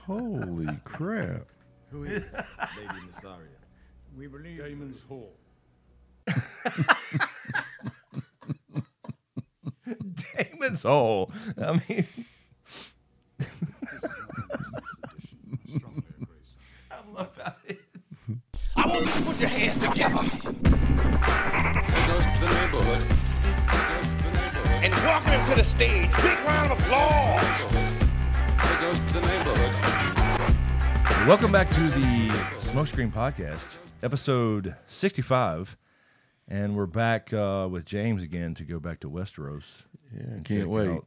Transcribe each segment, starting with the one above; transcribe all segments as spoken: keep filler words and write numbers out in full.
Holy crap. Who is Lady Massaria? We believe Damon's Hall. Damon's Hole. I mean, I love how it. I want you to put your hands together There goes to the neighborhood. There goes to the neighborhood. and welcome him to the stage. Big round of applause. There goes to the neighborhood. Welcome back to the Smokescreen Podcast, episode sixty-five. And we're back uh, with James again to go back to Westeros. Yeah, and can't check wait. out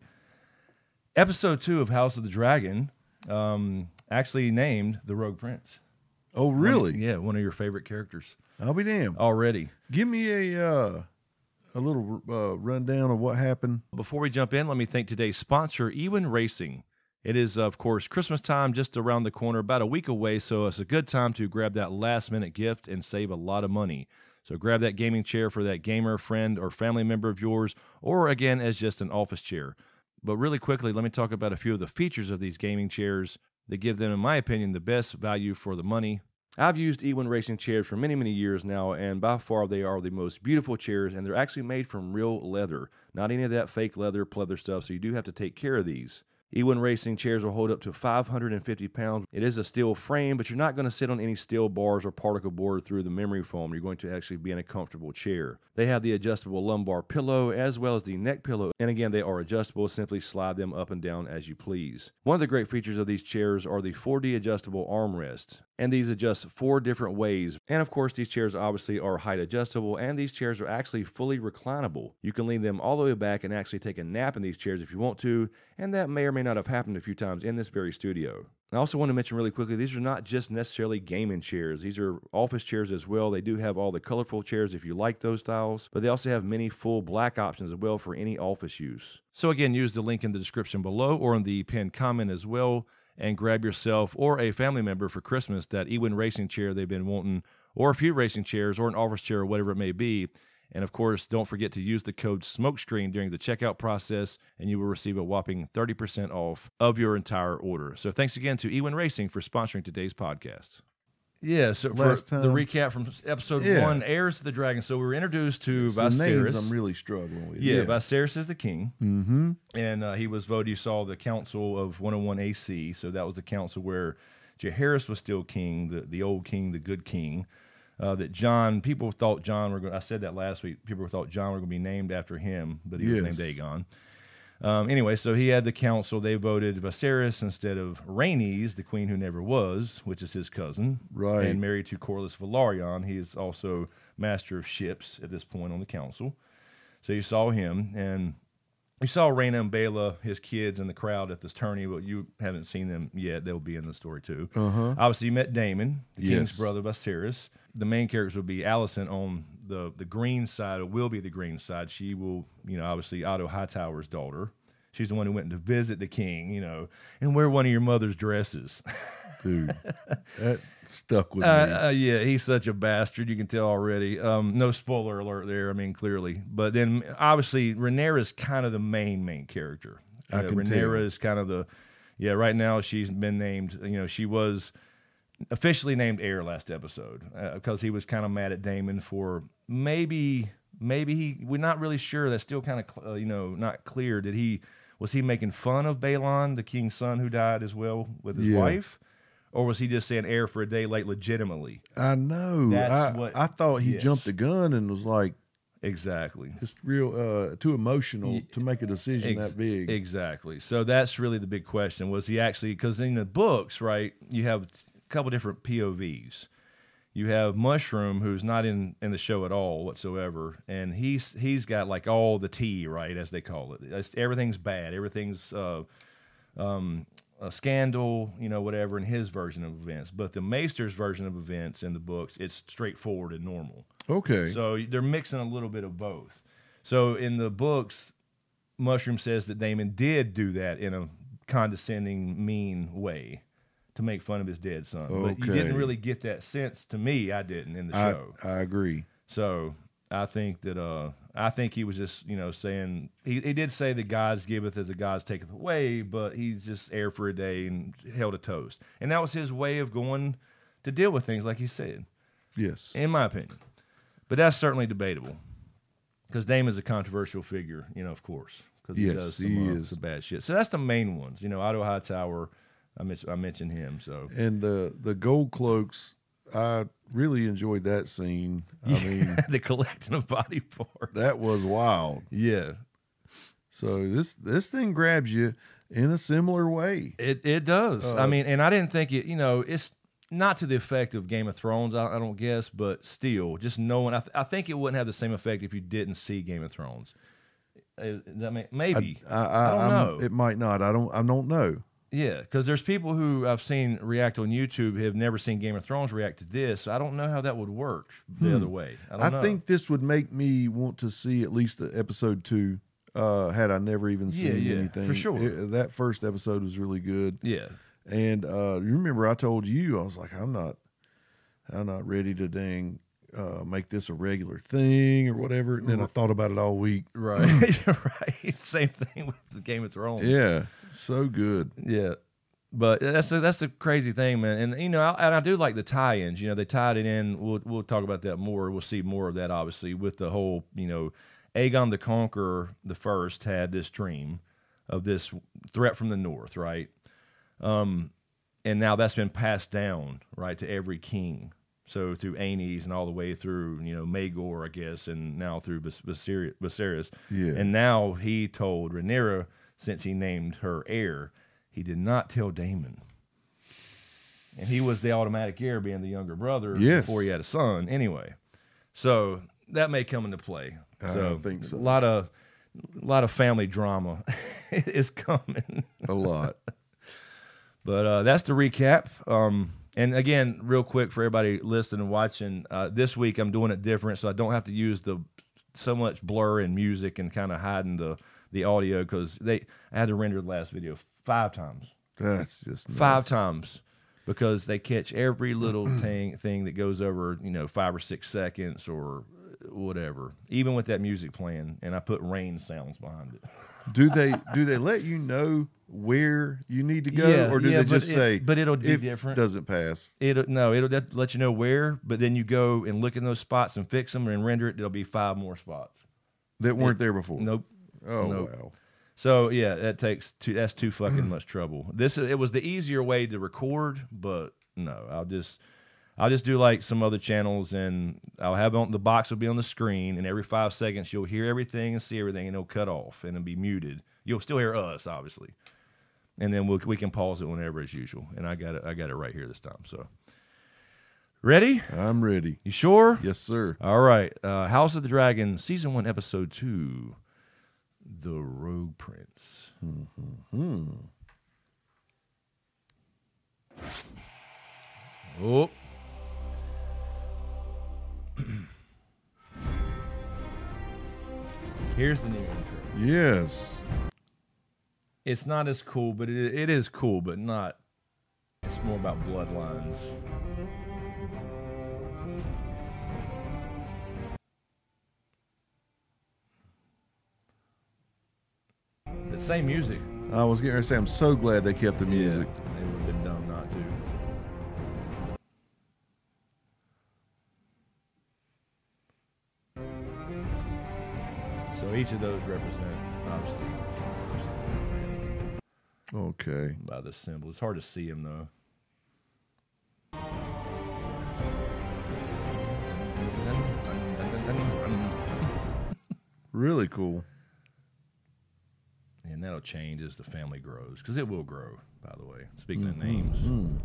Episode two of House of the Dragon, um, actually named the Rogue Prince. Oh, really? One, yeah, one of your favorite characters I'll be damned. already. Give me a uh, a little uh, rundown of what happened. Before we jump in, let me thank today's sponsor, Ewin Racing. It is, of course, Christmas time just around the corner, about a week away, so it's a good time to grab that last-minute gift and save a lot of money. So grab that gaming chair for that gamer, friend, or family member of yours, or again, as just an office chair. But really quickly, let me talk about a few of the features of these gaming chairs that give them, in my opinion, the best value for the money. I've used Ewin Racing chairs for many, many years now, and by far they are the most beautiful chairs, and they're actually made from real leather, not any of that fake leather, pleather stuff, so you do have to take care of these. Ewin Racing chairs will hold up to five hundred fifty pounds. It is a steel frame, but you're not going to sit on any steel bars or particle board through the memory foam. You're going to actually be in a comfortable chair. They have the adjustable lumbar pillow as well as the neck pillow. And again, they are adjustable. Simply slide them up and down as you please. One of the great features of these chairs are the four D adjustable armrests. And these adjust four different ways. And of course, these chairs obviously are height adjustable, and these chairs are actually fully reclinable. You can lean them all the way back and actually take a nap in these chairs if you want to, and that may or may not have happened a few times in this very studio. I also want to mention really quickly, these are not just necessarily gaming chairs. These are office chairs as well. They do have all the colorful chairs if you like those styles, but they also have many full black options as well for any office use. So again, use the link in the description below or in the pinned comment as well, and grab yourself or a family member for Christmas that Ewin Racing chair they've been wanting, or a few racing chairs, or an office chair, or whatever it may be. And of course, don't forget to use the code SMOKESCREEN during the checkout process, and you will receive a whopping thirty percent off of your entire order. So thanks again to Ewin Racing for sponsoring today's podcast. Yeah, so for Last time- the recap from episode Yeah. one, Heirs to the Dragon. So we were introduced to It's the names Viserys. I'm really struggling with. Yeah, Viserys is the king. Mm-hmm. And uh, he was voted, you saw the council of one oh one A C, so that was the council where Jaehaerys was still king, the, the old king, the good king. Uh, that John, people thought John were going I said that last week, people thought John were going to be named after him, but he Yes. was named Aegon. Um, anyway, so he had the council, they voted Viserys instead of Rhaenys, the queen who never was, which is his cousin. Right. And married to Corlys Velaryon. He is also master of ships at this point on the council. So you saw him, and you saw Rhaena and Baela, his kids, in the crowd at this tourney, but you haven't seen them yet. They'll be in the story too. Uh-huh. Obviously, you met Daemon, the king's Yes. brother, Viserys. The main characters will be Alicent on the, the green side, or will be the green side. She will, you know, obviously Otto Hightower's daughter. She's the one who went to visit the king, you know, and wear one of your mother's dresses. Dude, that stuck with me. Uh, uh, yeah, he's such a bastard. You can tell already. Um, no spoiler alert there. I mean, clearly. But then, obviously, Rhaenyra is kind of the main, main character. I Uh, can Rhaenyra tell. is kind of the, yeah, right now she's been named, you know, she was officially named heir last episode because he was kind of mad at Daemon for maybe, maybe he, we're not really sure. That's still kind of, uh, you know, not clear. Did he, was he making fun of Balon, the king's son who died as well with his Yeah. wife? Or was he just saying heir for a day late legitimately? I know. That's I, what- I thought he yes. jumped the gun and was like, Exactly. just real, uh, too emotional Ye- to make a decision Ex- that big. Exactly. So that's really the big question. Was he actually, because in the books, right, you have a couple different P O Vs. You have Mushroom, who's not in, in the show at all whatsoever, and he's he's got like all the tea, right, as they call it. It's, everything's bad. Everything's uh, um, a scandal, you know, whatever, in his version of events. But the Maester's version of events in the books, it's straightforward and normal. Okay. So they're mixing a little bit of both. So in the books, Mushroom says that Daemon did do that in a condescending, mean way to make fun of his dead son. But you Okay. didn't really get that sense, to me, I didn't, in the I, show. I agree. So I think that uh, I think he was just, you know, saying he, he did say the God's giveth as the God's taketh away, but he just aired for a day and held a toast, and that was his way of going to deal with things, like he said, Yes. in my opinion. But that's certainly debatable because Damon's a controversial figure, you know, of course, because he Yes, does some, he uh, is. some bad shit. So that's the main ones, you know. Otto Hightower, I mentioned, I mentioned him. So And the the gold cloaks, I really enjoyed that scene. I mean, the collecting of body parts. that was wild. Yeah, So this this thing grabs you in a similar way. it it does. Uh, I mean, and I didn't think it. You know, it's not to the effect of Game of Thrones. I, I don't guess, but still, just knowing. I, th- I think it wouldn't have the same effect if you didn't see Game of Thrones. Uh, does that make, maybe I, I, I don't I'm- know. It might not. I don't. I don't know. Yeah, because there's people who I've seen react on YouTube who have never seen Game of Thrones react to this. So I don't know how that would work the other way. I, don't I know. think this would make me want to see at least the episode two. Uh, had I never even Yeah, seen yeah, anything, for sure. It- that first episode was really good. Yeah, And uh, you remember I told you, I was like, I'm not, I'm not ready to dang uh, make this a regular thing or whatever. And then I thought about it all week. right, right. Same thing with the Game of Thrones. Yeah, so good. Yeah, but that's a, that's the crazy thing, man. And you know, I, and I do like the tie-ins. You know, they tied it in. We'll we'll talk about that more. We'll see more of that, obviously, with the whole. You know, Aegon the Conqueror the First had this dream of this threat from the north, right? Um, and now that's been passed down, right, to every king. So through Aenys and all the way through, you know, Maegor, I guess, and now through Vis- Viser- Viserys. Yeah. And now he told Rhaenyra, since he named her heir, he did not tell Daemon. And he was the automatic heir, being the younger brother Yes. before he had a son anyway. So that may come into play. I So think so. A lot of, a lot of family drama is coming. A lot. But uh, that's the recap. Um, and again, real quick for everybody listening and watching, uh, this week I'm doing it different, so I don't have to use the so much blur and music and kind of hiding the the audio because they I had to render the last video five times, That's just five nuts. times because they catch every little thing thing that goes over, you know, five or six seconds or whatever. Even with that music playing, and I put rain sounds behind it. Do they do they let you know where you need to go, Yeah, or do yeah, they but just it- say? but it'll be if different. Doesn't pass. It'll no, it'll let- let you know where, but then you go and look in those spots and fix them and render it. There'll be five more spots. That weren't there before. Nope. Oh Nope. wow. So yeah, that takes too. That's too fucking much trouble. This it was the easier way to record, but no, I'll just I'll just do like some other channels, and I'll have on the box will be on the screen, and every five seconds you'll hear everything and see everything, and it'll cut off and it'll be muted. You'll still hear us, obviously, and then we'll, we can pause it whenever as usual. And I got it. I got it right here this time. So ready? I'm ready. You sure? Yes, sir. All right. Uh, House of the Dragon, season one, episode two, The Rogue Prince. Hmm. Oh. Here's the new intro. Yes. It's not as cool, but it, it is cool, but not. It's more about bloodlines. The same music. I was getting ready to say I'm so glad they kept the music. Yeah, they would have been dumb not to. So each of those represent, obviously, Okay. by the symbol. It's hard to see them though. Really cool. And that'll change as the family grows, because it will grow, by the way. Speaking of Mm-hmm. names.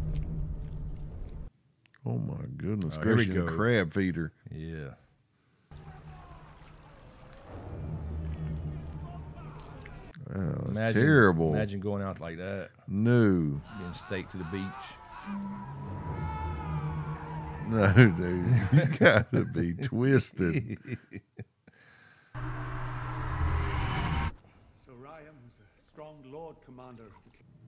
Oh my goodness Oh, here we gracious! go. Crab feeder. Yeah. Oh, that's Imagine, terrible. Imagine going out like that, No. being staked to the beach. No, dude. You gotta be twisted. Sir Ryan was a strong Lord Commander of the King.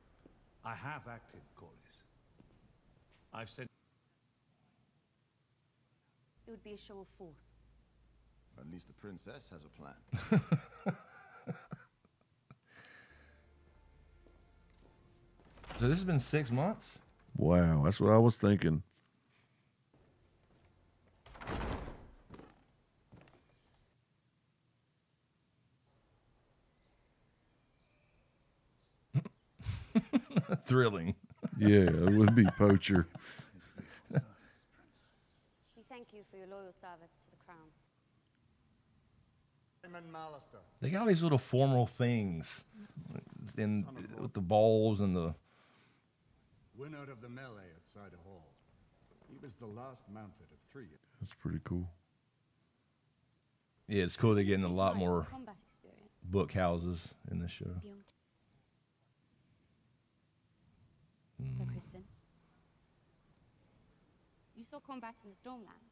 I have acted, Corlys. I've sent It would be a show of force. At least the princess has a plan. So this has been six months? Wow, that's what I was thinking. Thrilling. Yeah, it would be Poacher. We thank you for your loyal service to the crown. They got all these little formal things in with the balls and the Winner of the melee at Cider Hall. He was the last mounted of three. That's pretty cool. yeah, it's cool they're getting a lot Nice more combat experience. book houses in this show. Beyond. So, Kristen, you saw combat in the Stormlands.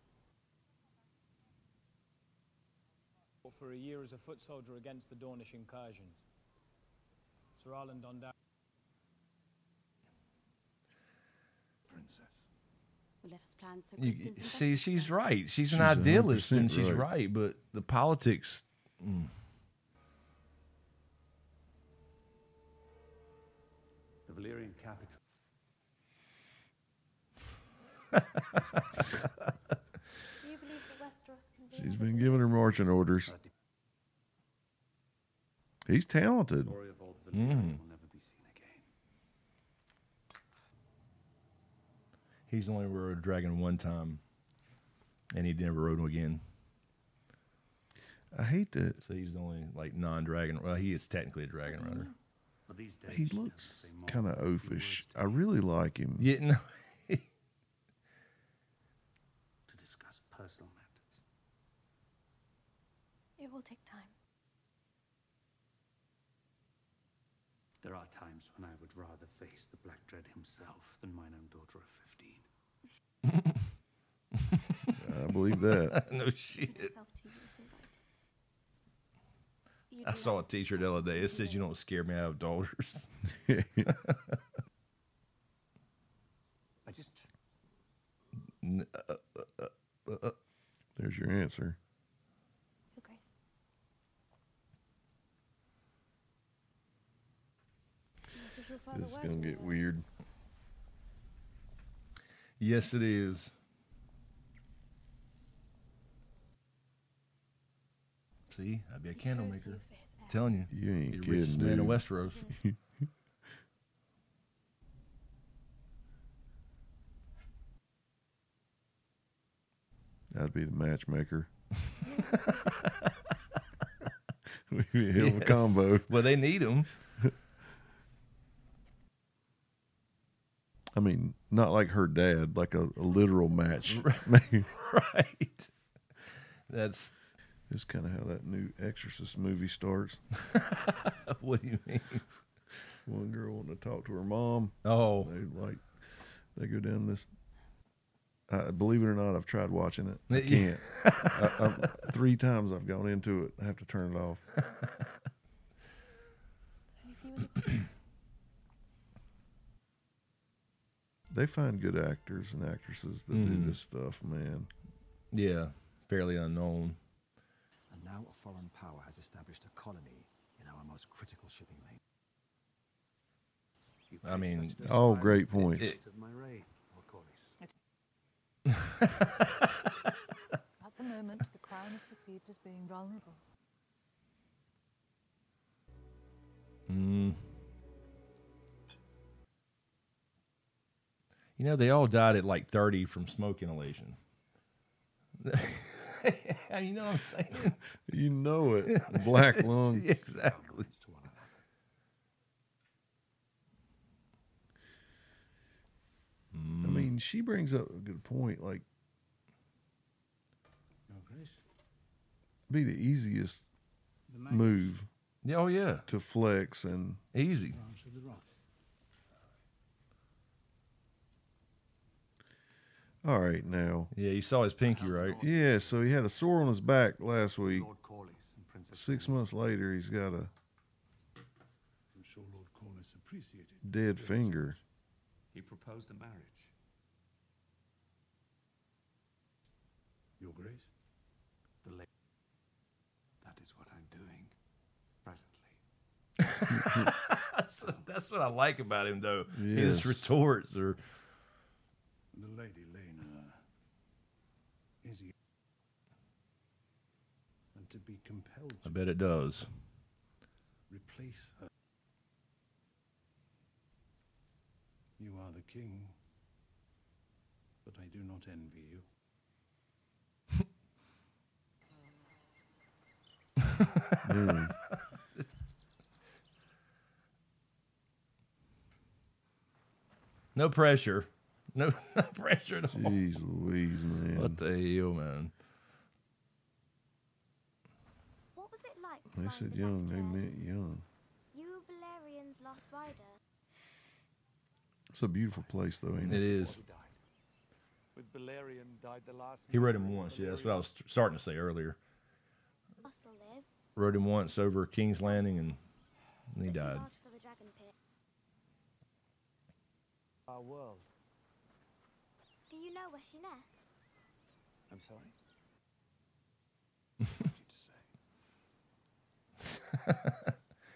For a year as a foot soldier against the Dornish incursions. Sir Arlen Dondarrion. Princess. Well, let us plan so You, Kristen's see, she's right. She's, She's an one hundred idealist and percent she's right. right, but the politics. Mm. The Valyrian capital. Do you believe that Westeros can be... She's been giving her marching orders. He's talented. Glory of old Valyrian Mm. will never be seen again. He's only rode a dragon one time, and he never rode one again. I hate that So he's the only like non-dragon. Well, he is technically a dragon rider. But these days, he you don't looks say more kind of than a few oafish. words to I me really like him. Yeah, no. to discuss personal matters. It will take time. There are times when I would rather face the Black Dread himself than mine own daughter of fifteen. I believe that. No shit. Myself to you if invited. You I do saw a have T-shirt the other day. It says, "You don't scare me. I have daughters." I just... N- uh, There's your answer. Your Grace. What is your father This is working going to get on? weird. Yes, it is. See, I'd be a He candle chose maker. you for his heir. Telling you, You ain't you're the kidding, richest man in dude. Westeros. That'd be the matchmaker. We'd be a hell of a combo. Well, they need him. I mean, not like her dad, like a, a literal match. Right. That's It's kind of how that new Exorcist movie starts. what do you mean? One girl wanting to talk to her mom. Oh, They like they go down this. Uh, believe it or not, I've tried watching it. I Yeah. can't. I, I, three times I've gone into it. I have to turn it off. It's only for you and your- They find good actors and actresses that Mhm. do this stuff, man. yeah, fairly unknown. And now a foreign power has established a colony in our most critical shipping lane. You I pay mean, such Oh, despite great the points. interest of my reign, or Corlys. At the moment, the crown is perceived as being vulnerable. Mm. You know, they all died at like thirty from smoke inhalation. You know what I'm saying? You know it. Black lung. Exactly. To one another. I mean, she brings up a good point. Like, Your Grace. be the easiest The knight move Yeah, oh yeah, to flex and easy. answered the rock. all right now. Yeah, you saw his pinky, right? Yeah, so he had a sore on his back last week. Lord Corlys and Princess Six Rhaenys. months later, he's got a I'm sure Lord Corlys appreciated. dead finger. He proposed a marriage. Your Grace? The la- that is what I'm doing presently. that's, what, that's what I like about him, though. Yes. His retorts are. The Lady Lena is you. And to be compelled I to bet it does. replace her. You are the king, but I do not envy you. Mm. No pressure. No, no pressure at all. Jeez Louise, man. What the hell, man? What was it like? They flying said the young, they Black Dread? meant young. You were Valerian's last rider. It's a beautiful place, though, ain't it? It is. He died. With Balerion died the last. He rode him once. Yeah, that's what I was starting to say earlier. Still lives. Rode him once over King's Landing, and he but too died. large for the dragon pit. Our world. Do you know where she nests? I'm sorry. What did you say?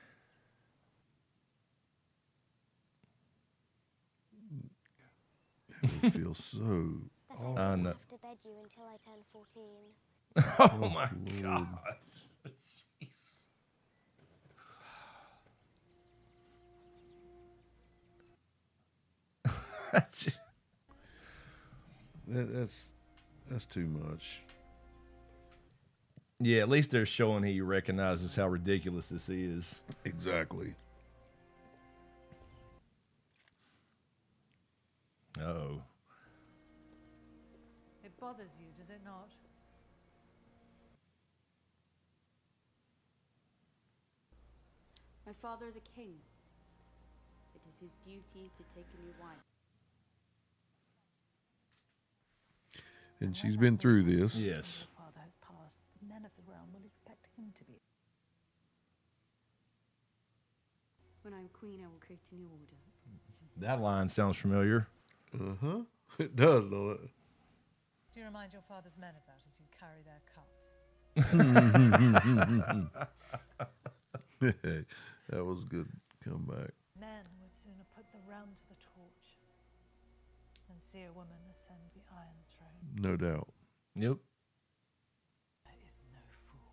It feels so. That Oh, I I won't know. have to bed you until I turn fourteen. Oh my Lord. God. Jeez. that, that's that's too much. Yeah, at least they're showing he recognizes how ridiculous this is. Exactly. Oh. It bothers you, does it not? My father is a king. It is his duty to take a new wife. And she's been through this. Yes. Your father has passed. The men of the realm will expect him to be. When I am queen, I will create a new order. That line sounds familiar. Uh huh. It does, don't it? Do you remind your father's men of that as you carry their cups? That was a good comeback. Men would sooner put the realm to the torch than see a woman ascend the Iron Throne. No doubt. Yep. There is no fool.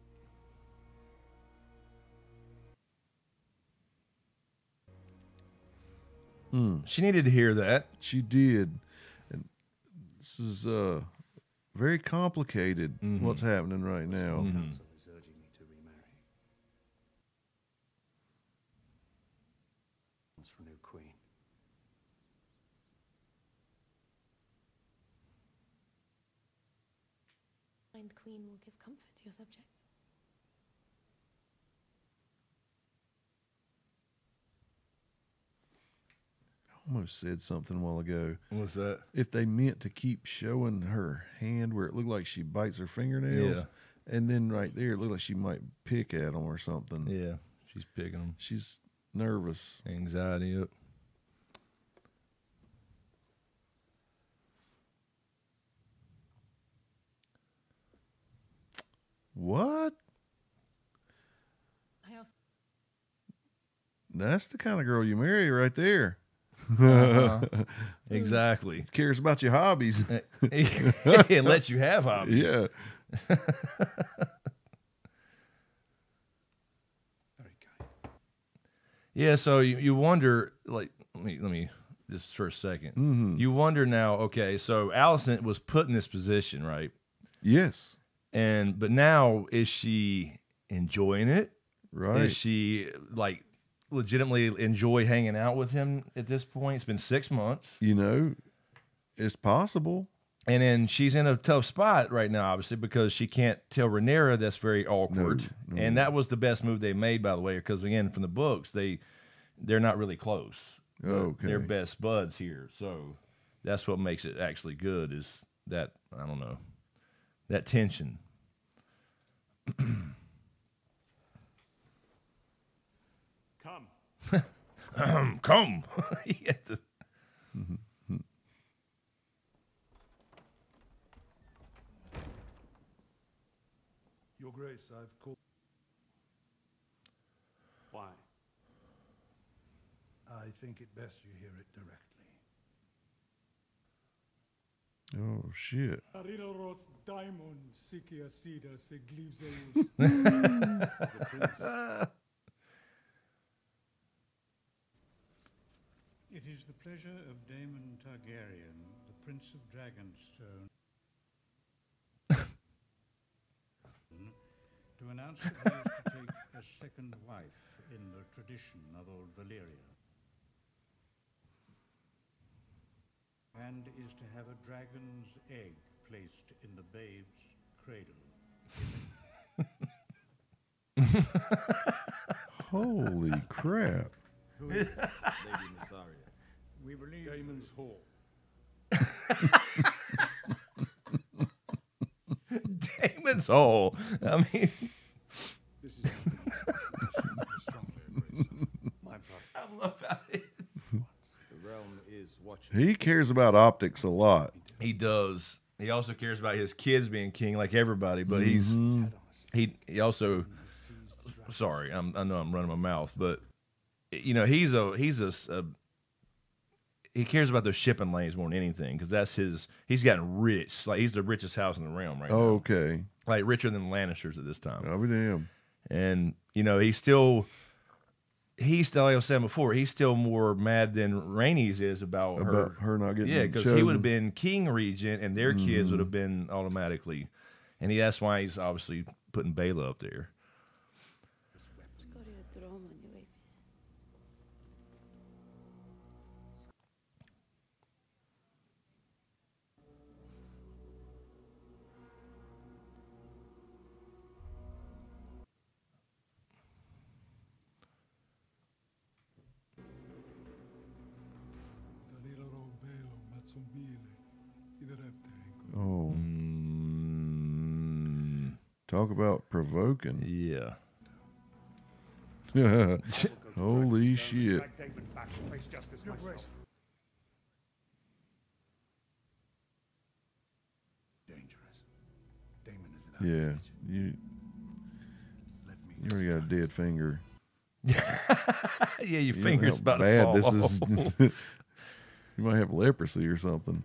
Hmm. She needed to hear that. She did. And this is uh very complicated Mhm. what's happening right now. Mhm. Council is urging me to remarry. Once for new queen. Kind queen will give comfort to your subjects. I almost said something a while ago. What's that? If they meant to keep showing her hand where it looked like she bites her fingernails, Yeah. and then right there it looked like she might pick at them or something. Yeah, she's picking them. She's nervous. Anxiety. Yep. What? I also That's the kind of girl you marry right there. Uh-huh. Exactly. Cares about your hobbies. It lets you have hobbies. Yeah. Very kind. Yeah, so you, you wonder, like, let me, let me just for a 2nd Mhm. You wonder now, okay, so Allison was put in this position, right? Yes. And, but now is she enjoying it? Right. Is she, like, legitimately enjoy hanging out with him at this point? It's been six months. You know, it's possible. And then she's in a tough spot right now, obviously, because she can't tell Rhaenyra. That's very awkward. No, no. And that was the best move they made, by the way, because again, from the books, they they're not really close. But Okay. They're best buds here. So that's what makes it actually good is that, I don't know, that tension. Come. Come. He had to- Grace, I've called. Why? I think it best you hear it directly. Oh shit. Ariroros daimon sikia sida seglivzeus. The prince. It is the pleasure of Daemon Targaryen, the Prince of Dragonstone, to announce that he is to take a second wife in the tradition of old Valyria, and is to have a dragon's egg placed in the babe's cradle. Holy crap. Who is Lady Massaria? We believe Daemon's Hall. Damon's Hole. I mean, This is strongly embrace. My brother. I love how it. The realm is watching. He cares about optics a lot. He does. He also cares about his kids being king, like everybody. But Mhm. he's he he also. Sorry, I'm, I know I'm running my mouth, but you know he's a he's a, a he cares about those shipping lanes more than anything because that's his. He's gotten rich. Like he's the richest house in the realm right now. Oh, okay. Like richer than the Lannisters at this time. I'll be damned. And you know he's still. He's still, like I was saying before, he's still more mad than Rhaenys is about, About her. her not getting Yeah, because he chosen. would have been king regent, and their kids Mhm. would have been automatically. And he, that's why he's obviously putting Bela up there. Daliroro belo matsumbile. Iderepte enko. Oh. Talk about provoking. Yeah. Holy shit. Drag David back to face justice myself. Dangerous. Daemon is without Yeah. age. You, Let me you already got a dead finger. Yeah, your You know finger's how about to bad fall this is. off. You might have leprosy or something.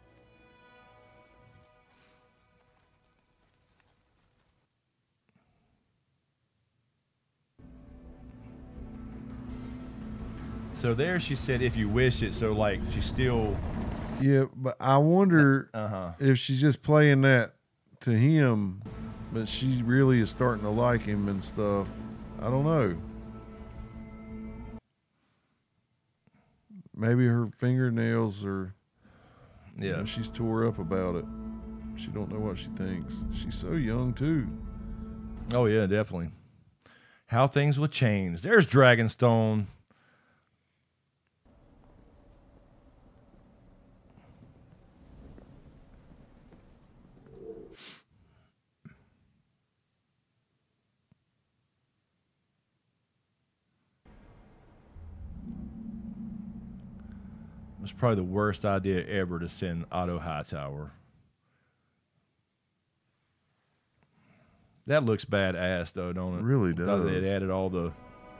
So there she said, if you wish it. So, like, she's still. Yeah, but I wonder Uh-huh. if she's just playing that to him, but she really is starting to like him and stuff. I don't know. Maybe her fingernails are. you Yeah. know, she's tore up about it. She don't know what she thinks. She's so young too. Oh, yeah, definitely. How things will change. There's Dragonstone. It was probably the worst idea ever to send Otto Hightower. That looks badass, though, don't it? It really I thought they'd does. added all the.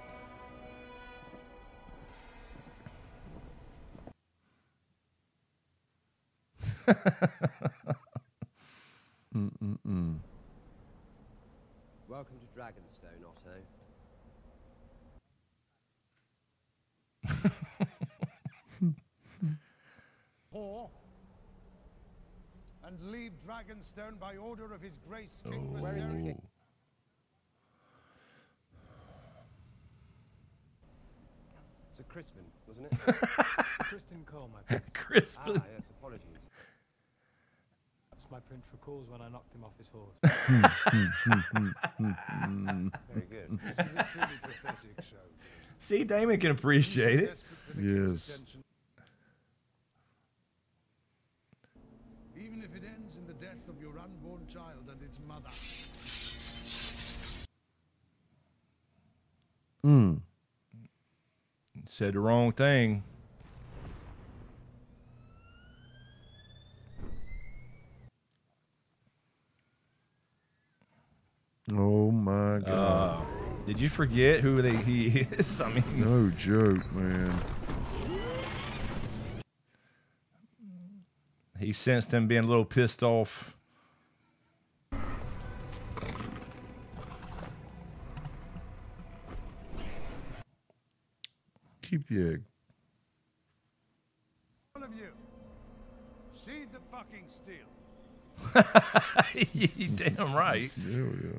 Mm-mm-mm. Welcome to Dragonstone, Otto. Whore, and leave Dragonstone by order of his grace King Where is the Viserys. king? Sir Crispin, wasn't it? Kristen Cole, my prince. Crispin. Ah, yes, apologies. That's my prince recalls when I knocked him off his horse. Very good. This is a truly pathetic show. See, Damon can appreciate it. Yes. Even if it ends in the death of your unborn child and its mother. Mm. Said the wrong thing. Oh my Uh, God. did you forget who they, he is? I mean, No joke, man. he sensed him being a little pissed off. Keep the egg. All of you, sheathe the fucking steel. You damn right. Yeah, yeah.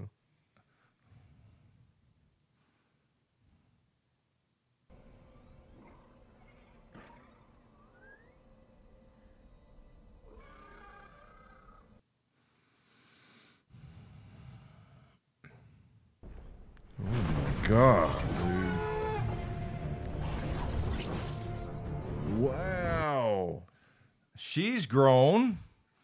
Oh my God, dude. Wow. She's grown.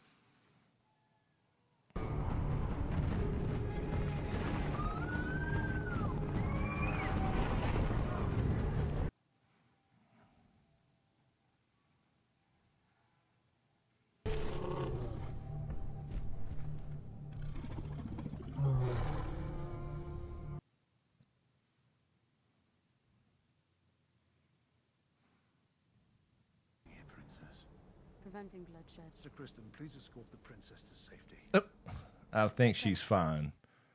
Preventing bloodshed. Sir Kristen, please escort the princess to safety. Oh, I think she's fine.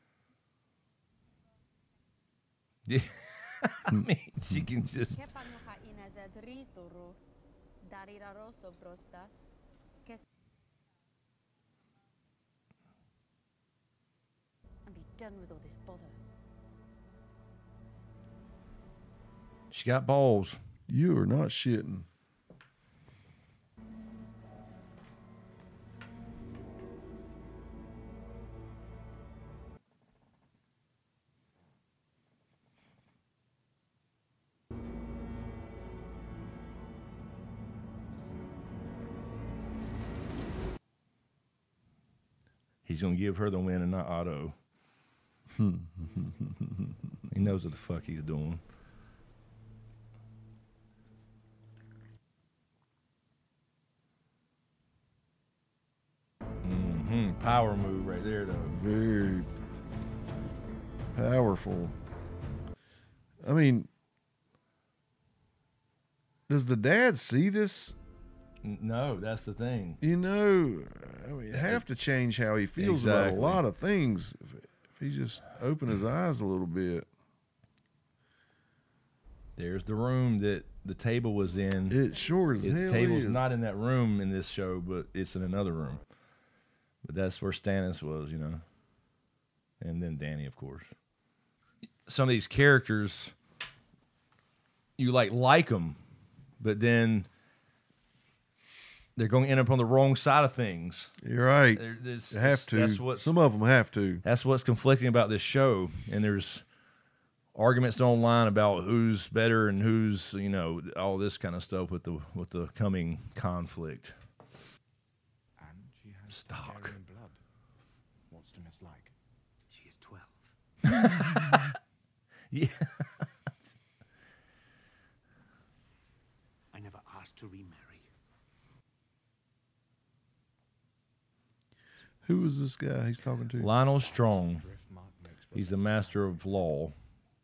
Yeah. I mean, she can just. And be done with all this bother. She got balls. You are not shitting. He's gonna give her the win and not Otto. He knows what the fuck he's doing. Mm-hmm. Power move right there, though. Very powerful. I mean, does the dad see this? No, that's the thing. You know, I mean, have to change how he feels about Exactly. a lot of things. If, if he just open his eyes a little bit. There's the room that the table was in. It sure as The hell table's is. not in that room in this show, but it's in another room. But that's where Stannis was, you know. And then Danny, of course. Some of these characters, you like like them, but then they're going to end up on the wrong side of things. You're right. There- there's- They have to. That's what's, Some of them have to. That's what's conflicting about this show. And there's arguments online about who's better and who's, you know, all this kind of stuff with the with the coming conflict. And she has Stock. Targaryen blood. What's to mislike? She is twelve. Yeah. I never asked to remarry. Who is this guy he's talking to? Lionel Strong. He's the master of law.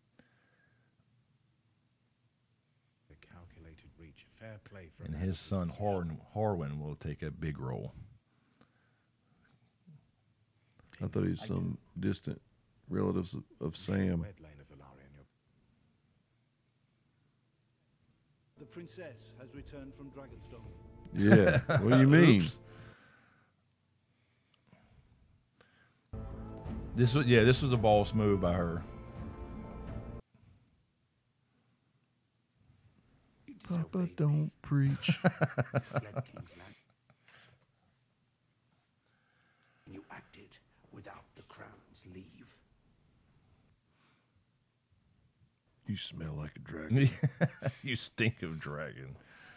The calculated reach, fair play for And his son Harwin, Harwin will take a big role. I thought he was some distant relatives of, of Sam. The princess has returned from Dragonstone. Yeah. What do you mean? Oops. This was yeah, this was a boss move by her. Papa, don't preach. You fled King's Land. And you acted without the crown's leave. You smell like a dragon. You stink of dragon.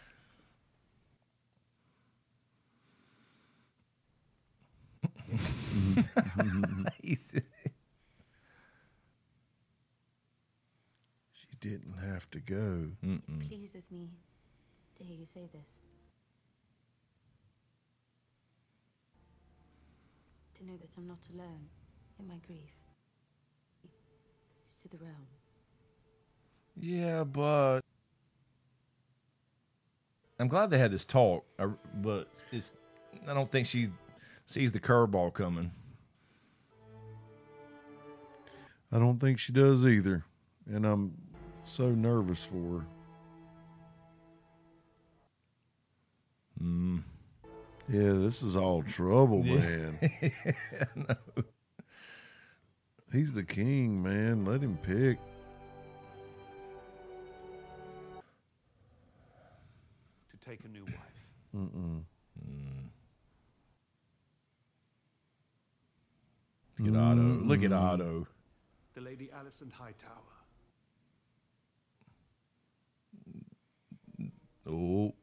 She didn't have to go. Mm-mm. Pleases me to hear you say this. To know that I'm not alone in my grief. to the realm. Yeah, but I'm glad they had this talk, uh, but it's I don't think she sees the curveball coming. I don't think she does either. And I'm so nervous for her. Mm. Yeah, this is all trouble, Yeah. man. No. He's the king, man. Let him pick. To take a new wife. Mm-mm. Mm. Look at Otto. Look at Otto. The Lady Alicent Hightower. Oh.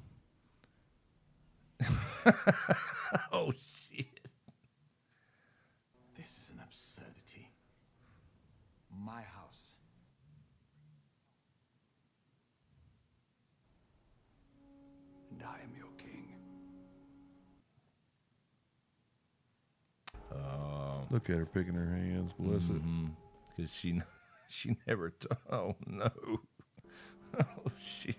Oh, shit. This is an absurdity. My house. And I am your king. Um, Look at her picking her hands. Bless it. Because she, she never. T- oh, no. Oh, shit.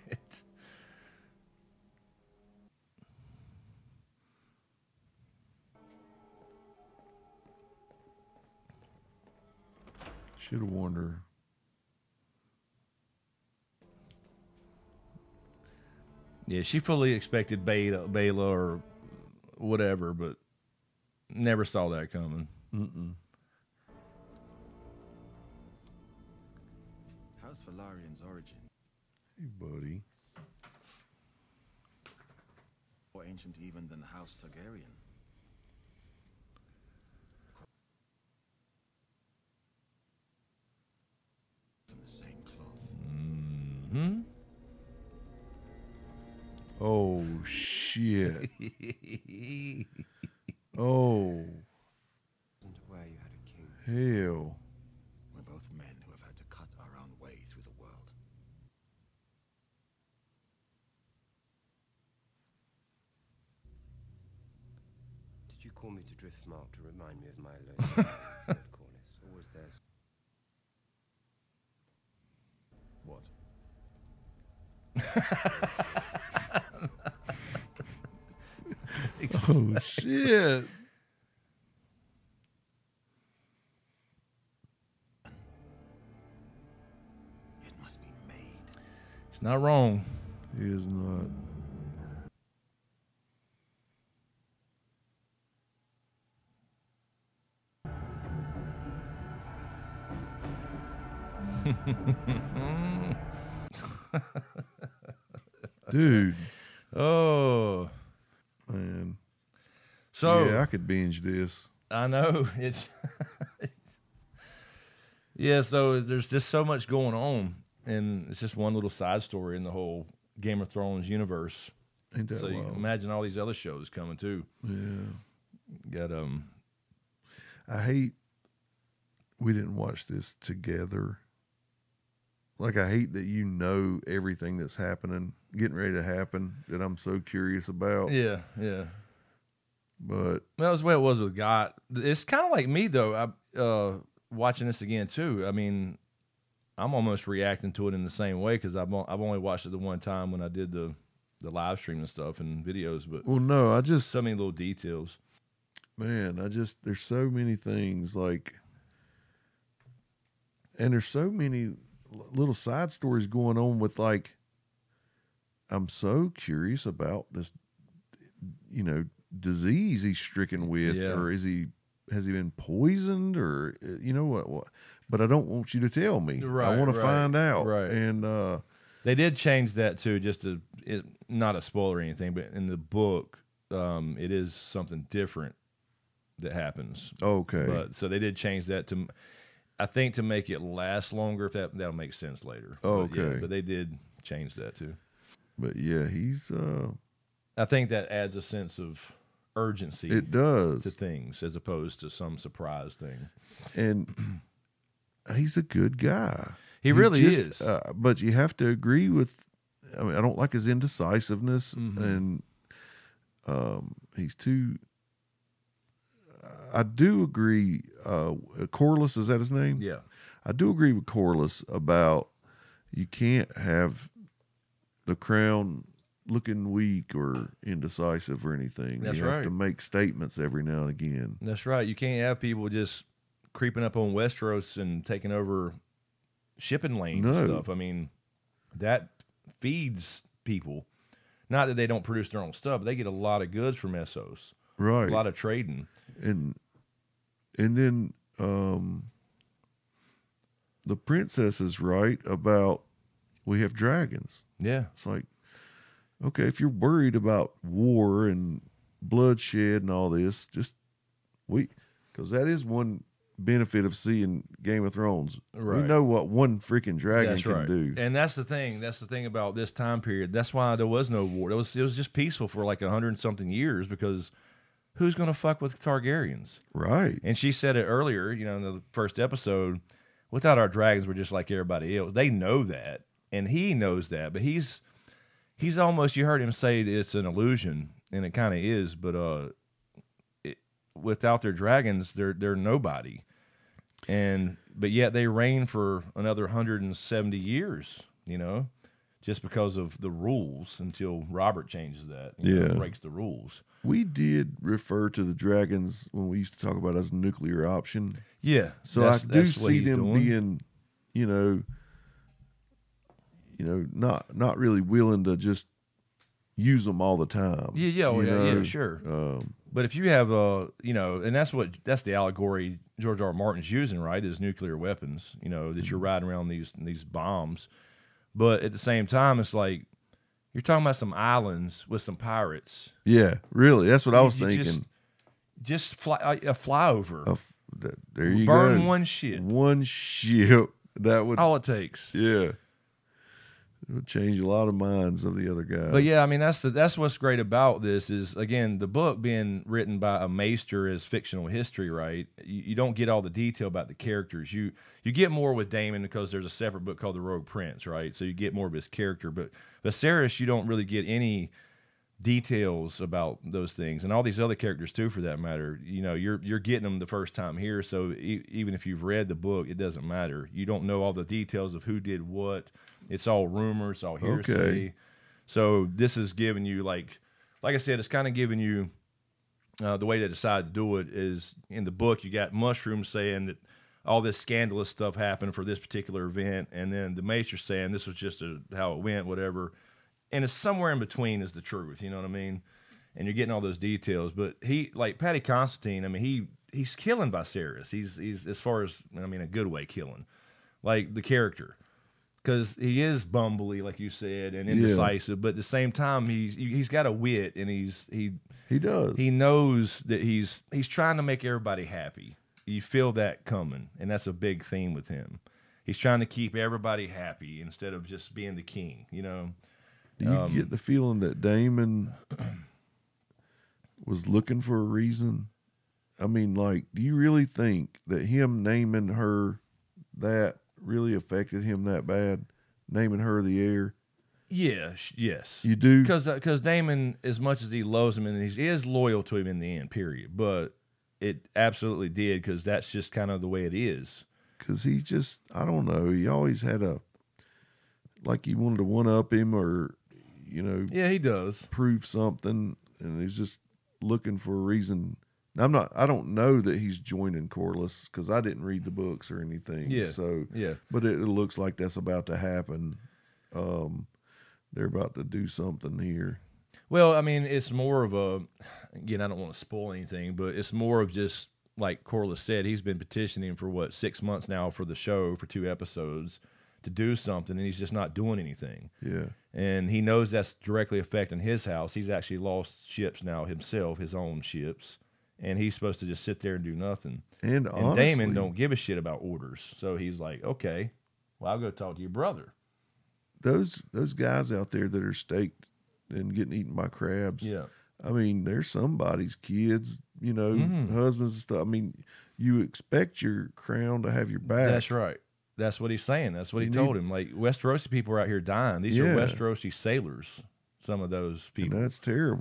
Should have warned her. Yeah, she fully expected Bela, Bela or whatever, but never saw that coming. Mm-mm. House Valarian's origin. Hey, buddy. More ancient even than House Targaryen. From the same cloth. Hmm. Oh, shit. Oh. Wasn't aware you had a king. Hell. We're both men who have had to cut our own way through the world. Did you call me to Driftmark to remind me of my alone Lord Corlys, or was there? s- What? Oh, shit. It must be made. It's not wrong. He is not. Dude. Oh. Man. So yeah, I could binge this. I know it's. Yeah, so there's just so much going on, and it's just one little side story in the whole Game of Thrones universe. Ain't that so you wild? can imagine all these other shows coming too. Yeah. Got um. I hate we didn't watch this together. Like, I hate that you know everything that's happening, getting ready to happen, that I'm so curious about. Yeah, yeah. But that was the way it was with God. It's kind of like me though. I uh, watching this again too. I mean, I'm almost reacting to it in the same way because I've on- I've only watched it the one time when I did the the live stream and stuff and videos. But well, no, I just so many little details. Man, I just there's so many things like, and there's so many l- little side stories going on with like. I'm so curious about this, you know, disease he's stricken with, Yeah. or is he has he been poisoned, or uh, you know what? what but I don't want you to tell me. I Right, want to right, find out. right. And uh, They did change that too, just to it, not a spoiler or anything, but in the book, um, it is something different that happens. Okay. But so they did change that to, I think, to make it last longer. If that that'll make sense later. Oh, But, yeah, okay. but they did change that too. But yeah, he's. Uh, I think that adds a sense of urgency. It does. to things as opposed to some surprise thing. And he's a good guy. He really just, is. Uh, but you have to agree with. I mean, I don't like his indecisiveness, Mhm. and um, he's too. I do agree. Uh, Corlys, is that his name? Yeah. I do agree with Corlys about you can't have the crown looking weak or indecisive or anything. That's you have right. to make statements every now and again. That's right. You can't have people just creeping up on Westeros and taking over shipping lanes No. and stuff. I mean, that feeds people. Not that they don't produce their own stuff, but they get a lot of goods from Essos. Right. A lot of trading. And and then um, the princess is right about we have dragons. Yeah. It's like, okay, if you're worried about war and bloodshed and all this, just wait, because that is one benefit of seeing Game of Thrones. Right. We know what one freaking dragon That's can right. do. And that's the thing. That's the thing about this time period. That's why there was no war. It was it was just peaceful for like a hundred and something years because who's going to fuck with Targaryens? Right. And she said it earlier, you know, in the first episode, without our dragons, we're just like everybody else. They know that. And he knows that. But he's he's almost, you heard him say it's an illusion, and it kind of is, but uh, it, without their dragons, they're they're nobody. And but yet they reign for another one hundred seventy years, you know, just because of the rules until Robert changes that, you know, Yeah. breaks the rules. We did refer to the dragons when we used to talk about as a nuclear option. Yeah, So that's- I do that's what see he's them doing. being, you know, you know, not not really willing to just use them all the time. Yeah, yeah, oh, you yeah, yeah, know? sure. Um, But if you have a, you know, and that's what that's the allegory George R. R. Martin's using, right? Is nuclear weapons, you know, that you're riding around these these bombs. But at the same time, it's like you're talking about some islands with some pirates. Yeah, really. That's what I You- was you thinking. Just, just fly a, a flyover. A f- that- there you Burn go. one ship. One ship. That would all it takes. Yeah. It would change a lot of minds of the other guys. But yeah, I mean that's the that's what's great about this is again the book being written by a maester as fictional history, right? You, you don't get all the detail about the characters. You you get more with Daemon because there's a separate book called The Rogue Prince, right? So you get more of his character. But Viserys, you don't really get any details about those things, and all these other characters too, for that matter. You know, you're you're getting them the first time here, so e- even if you've read the book, it doesn't matter. You don't know all the details of who did what. It's all rumors, it's all hearsay. Okay. So this is giving you like, like I said, it's kind of giving you uh, the way they decided to do it is in the book. You got Mushroom saying that all this scandalous stuff happened for this particular event, and then the Maester saying this was just a, how it went, whatever. And it's somewhere in between is the truth. You know what I mean? And you're getting all those details. But he, like Paddy Considine, I mean, he he's killing Viserys. He's he's as far as I mean, a good way killing, like the character. Because he is bumbly, like you said, and indecisive, but at the same time, he's he's got a wit, and he's he he does. He knows that he's he's trying to make everybody happy. You feel that coming, and that's a big theme with him. He's trying to keep everybody happy instead of just being the king. You know. Do you Um, get the feeling that Damon was looking for a reason? I mean, like, do you really think that him naming her that really affected him that bad? Naming her the heir? Yeah, sh- yes. You do? Because because Damon, as much as he loves him and he's, he is loyal to him in the end, period. But it absolutely did because that's just kind of the way it is. Because he just, I don't know, he always had a, like he wanted to one-up him or, you know. Yeah, he does. Prove something, and he's just looking for a reason. I'm not, I don't know that he's joining Corlys because I didn't read the books or anything. Yeah, So, yeah. But it, it looks like that's about to happen. Um, they're about to do something here. Well, I mean, it's more of a, again, I don't want to spoil anything, but it's more of just, like Corlys said, he's been petitioning for, what, six months now for the show, for two episodes, to do something, and he's just not doing anything. Yeah. And he knows that's directly affecting his house. He's actually lost ships now himself, his own ships, and he's supposed to just sit there and do nothing. And, and honestly, Damon don't give a shit about orders. So he's like, okay, well, I'll go talk to your brother. Those those guys out there that are staked and getting eaten by crabs. Yeah. I mean, they're somebody's kids, you know, Mhm. husbands and stuff. I mean, you expect your crown to have your back. That's right. That's what he's saying. That's what he You told need- him. Like, Westerosi people are out here dying. These Yeah. are Westerosi sailors, some of those people. And that's terrible.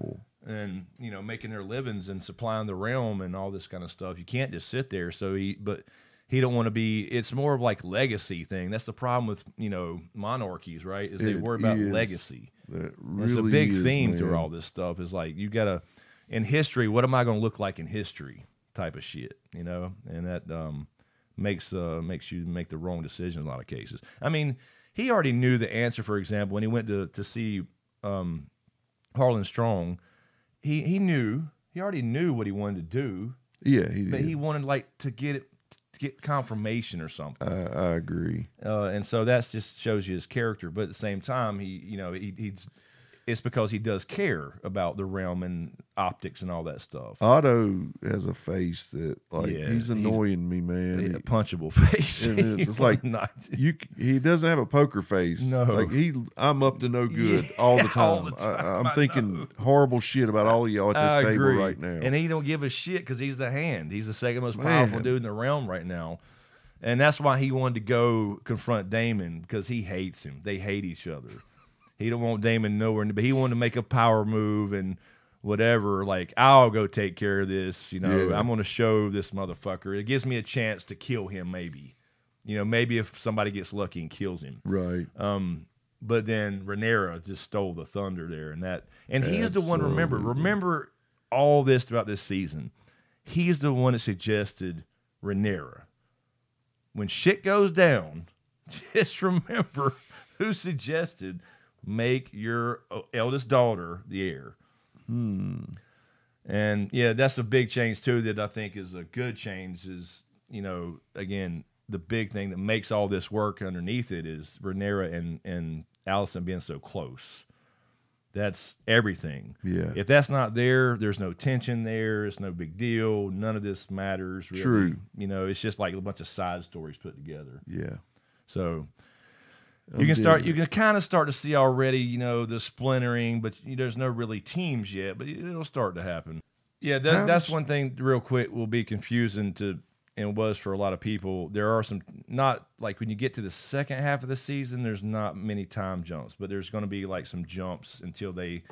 and you know making their livings and supplying the realm and all this kind of stuff. You can't just sit there. So he, but he don't want to be. It's more of like legacy thing. That's the problem with you know monarchies, right? Is they It worry about is. legacy. That It's a really big is, theme man. through all this stuff. Is like you gotta in history. What am I going to look like in history? Type of shit, you know, and that um, makes uh, makes you make the wrong decision in a lot of cases. I mean, he already knew the answer. For example, when he went to to see um, Harlan Strong, he he knew he already knew what he wanted to do. Yeah, he but did. he wanted like to get it to get confirmation or something. I, I agree. Uh, and so that just shows you his character. But at the same time, he you know he, he's it's because he does care about the realm and optics and all that stuff. Otto has a face that like Yeah, he's annoying me, man. a He- punchable face. It is. It's like Not- you. He doesn't have a poker face. No. like he. I'm up to no good all the Yeah, time. all the time, I, I'm I thinking horrible shit about all of y'all at this I table agree. right now. And he don't give a shit because he's the hand. He's the second most Man. powerful dude in the realm right now. And that's why he wanted to go confront Damon because he hates him. They hate each other. He don't want Damon nowhere, but he wanted to make a power move and whatever. Like, I'll go take care of this. You know, Yeah. I'm going to show this motherfucker. It gives me a chance to kill him, maybe. You know, maybe if somebody gets lucky and kills him. Right. Um, but then Rhaenyra just stole the thunder there, and that, and he's the one. Remember, Absolutely. remember all this throughout this season. He's the one that suggested Rhaenyra. When shit goes down, just remember who suggested make your eldest daughter the heir. Hmm. And yeah, that's a big change too. That I think is a good change. Is you know again the big thing that makes all this work underneath it is Rhaenyra and and Alicent being so close. That's everything. Yeah. If that's not there, there's no tension there. It's no big deal. None of this matters. Really. True. You know, it's just like a bunch of side stories put together. Yeah. So I'm you can start. digging You can kind of start to see already. You know, the splintering, but you, there's no really teams yet. But it'll start to happen. Yeah, that, How that's does- one thing. Real quick, will be confusing to and was for a lot of people. There are some not like when you get to the second half of the season. There's not many time jumps, but there's going to be like some jumps until they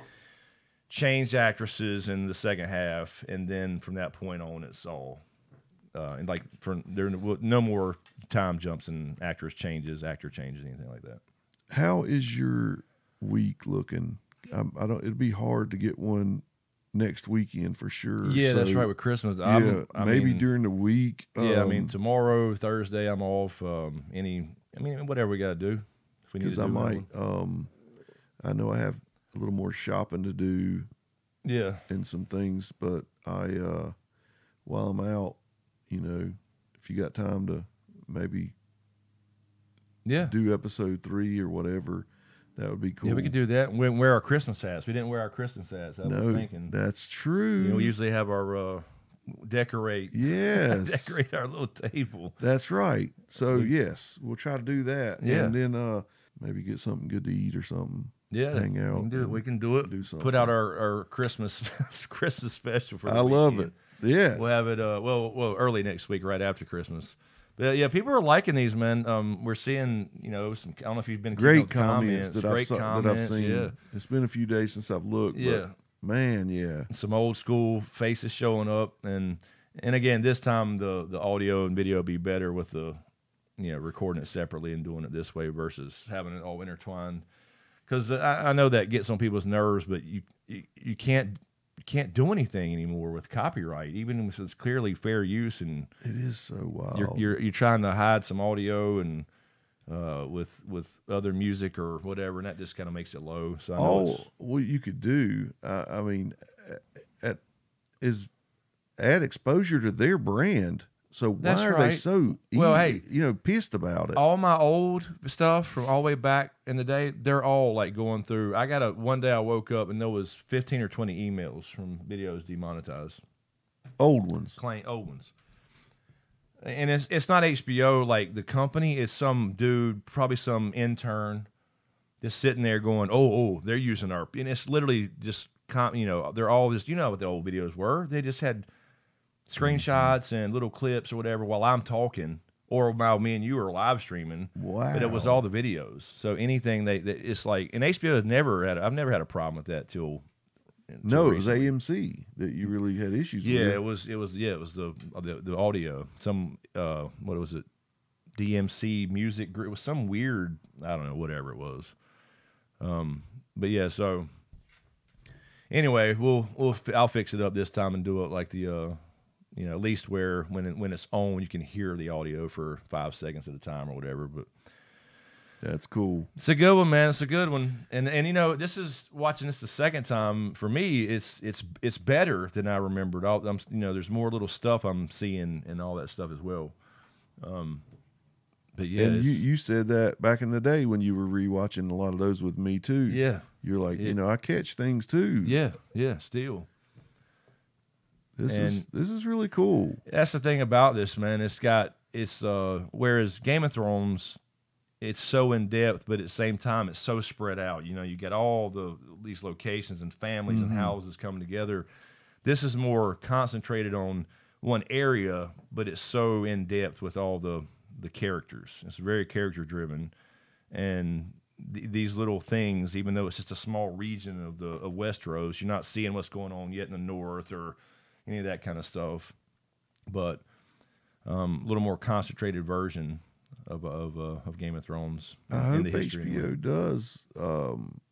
change actresses in the second half, and then from that point on, it's all. Uh, and like for there no more time jumps and actress changes, actor changes, anything like that. How is your week looking? I'm, I don't. It'd be hard to get one next weekend for sure. Yeah, that's So, right. With Christmas, yeah, I'm, I maybe mean, during the week. Yeah, I mean um, tomorrow, Thursday, I'm off. Um, any, I mean, whatever we got to do. If we need because to I do that might. one. Um, I know I have a little more shopping to do. Yeah. and some things, but I, uh, while I'm out, you know, if you got time to maybe, yeah, do episode three or whatever, that would be cool. Yeah, we could do that. We wear our Christmas hats. We didn't wear our Christmas hats. I No, was thinking that's true. You know, we usually have our uh, decorate. Yes. decorate our little table. That's right. So We- yes, we'll try to do that. Yeah. and then uh, maybe get something good to eat or something. Yeah, hang out. We can do it. and We can do it. Do something. Put out our, our Christmas Christmas special for. The I love weekend. it. Yeah. we'll have it. Uh, well, well, early next week, right after Christmas. But yeah, people are liking these, man. Um, we're seeing, you know, some. I don't know if you've been keeping Great up with comments, that, I've, great saw- comments. that I've seen. Yeah. It's been a few days since I've looked. Yeah. But man, yeah. Some old school faces showing up, and and again, this time the the audio and video will be better with the, you know, recording it separately and doing it this way versus having it all intertwined. Because I, I know that gets on people's nerves, but you you, you can't you can't do anything anymore with copyright, even if it's clearly fair use. And it is so wild. You're you're, you're trying to hide some audio and uh, with with other music or whatever, and that just kind of makes it low. So I know all it's, what you could do, uh, I mean, at, is add exposure to their brand. So why That's are they right. so Well, e- hey, you know pissed about it? all my old stuff from all the way back in the day, they're all like going through. I got a one day I woke up and there was fifteen or twenty emails from videos demonetized. Old ones, claim old ones. And it's it's not H B O like the company. It's some dude, probably some intern, just sitting there going, "Oh, oh, they're using our." And it's literally just, com- you know, they're all just, you know, what the old videos were. They just had screenshots and little clips or whatever while I'm talking, or while me and you are live streaming. Wow! But it was all the videos. So anything they, they it's like, and H B O has never had. I've never had a problem with that till No, it was recently. A M C that you really had issues Yeah, with. it was. It was. Yeah, it was the the, the audio. Some uh, what was it? D M C music group. It was some weird. I don't know. Whatever it was. Um, but yeah. So anyway, we'll we'll I'll fix it up this time and do it like the uh, you know, at least where when it, when it's on, you can hear the audio for five seconds at a time or whatever. But that's cool. It's a good one, man. It's a good one. And and you know, this is watching this the second time for me. It's it's it's better than I remembered. All I'm, you know, there's more little stuff I'm seeing and all that stuff as well. Um, but yeah, and you it's- you said that back in the day when you were rewatching a lot of those with me too. Yeah. You're like, Yeah. you know, I catch things too. yeah, yeah, still. This And- is this is really cool. That's the thing about this, man. It's got it's uh whereas Game of Thrones, it's so in depth, but at the same time it's so spread out. You know, you get all the these locations and families Mhm. and houses coming together. This is more concentrated on one area, but it's so in depth with all the the characters. It's very character driven, and th- these little things, even though it's just a small region of the of Westeros, you're not seeing what's going on yet in the north or any of that kind of stuff. But um, a little more concentrated version of of uh, of Game of Thrones. I in hope the history H B O anyway. does, um,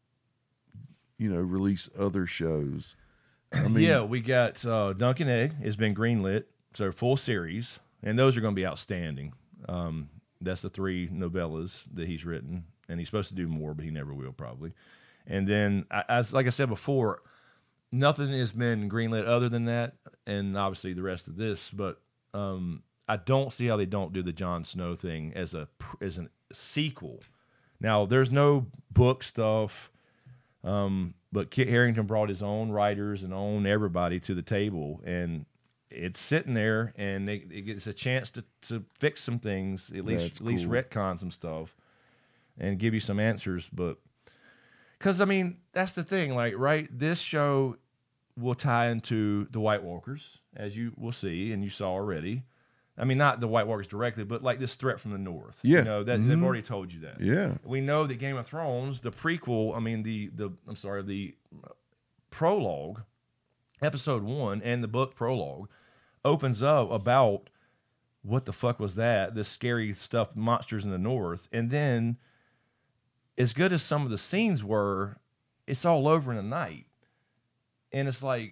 you know, release other shows. I mean, yeah, we got uh, Duncan Egg has been greenlit, so full series, and those are going to be outstanding. Um, that's the three novellas that he's written, and he's supposed to do more, but he never will probably. And then, I, as like I said before, nothing has been greenlit other than that, and obviously the rest of this. But um, I don't see how they don't do the Jon Snow thing as a as a sequel. Now, there's no book stuff. Um, but Kit Harington brought his own writers and own everybody to the table, and it's sitting there, and they, it gets a chance to, to fix some things, at least That's at least cool. retcon some stuff, and give you some answers. But because I mean, that's the thing, like right, this show will tie into the White Walkers, as you will see, and you saw already. I mean, not the White Walkers directly, but like this threat from the north. Yeah. You know, that they've Mhm. already told you that. Yeah. We know that Game of Thrones, the prequel, I mean, the, the I'm sorry, the prologue, episode one, and the book prologue opens up about what the fuck was that, this scary stuff, monsters in the north. And then, as good as some of the scenes were, it's all over in a night. And it's like,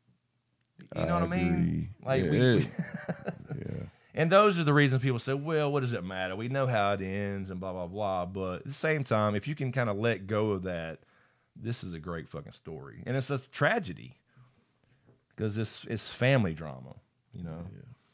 you know I what I mean? agree. Like Yeah, we, it- we yeah. And those are the reasons people say, well, what does it matter? We know how it ends and blah, blah, blah. But at the same time, if you can kind of let go of that, this is a great fucking story. And it's a tragedy because it's, it's family drama, you know?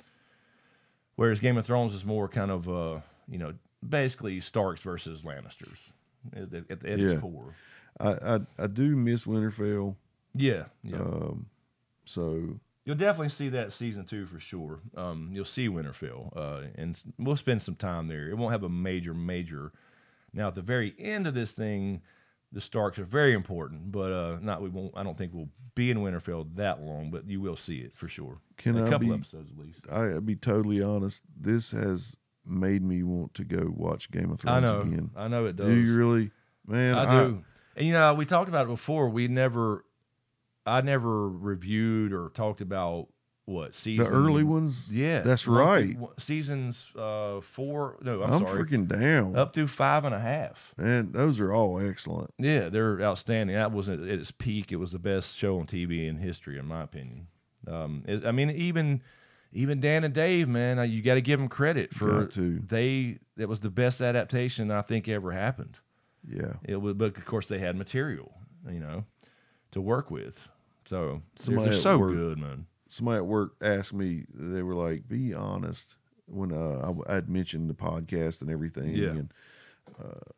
Whereas Game of Thrones is more kind of, uh, you know, basically Starks versus Lannisters at, at, at Yeah. its core. I, I I do miss Winterfell. Yeah, yeah. Um, so You'll definitely see that season two for sure. Um, you'll see Winterfell, uh, and we'll spend some time there. It won't have a major, major. Now at the very end of this thing, the Starks are very important, but uh, not we won't. I don't think we'll be in Winterfell that long, but you will see it for sure. can a I couple be, episodes at least. I, I'll be totally honest. This has made me want to go watch Game of I Thrones know, again. I know it does. Do you really, man? I do. And you know, we talked about it before. We never, I never reviewed or talked about what season early ones? Yeah, That's one through- right. one- seasons uh, four. No, I'm, I'm sorry, freaking down. up through five and a half. And those are all excellent. Yeah, they're outstanding. That was at its peak. It was the best show on T V in history, in my opinion. Um, it, I mean, even even Dan and Dave, man, uh, you got to give them credit for Got to. they. It was the best adaptation I think ever happened. Yeah. It was, but of course they had material, you know, to work with. So they're, Somebody they're at so work- good, man. Somebody at work asked me. They were like, "Be honest." When uh, I had mentioned the podcast and everything, Yeah. and uh,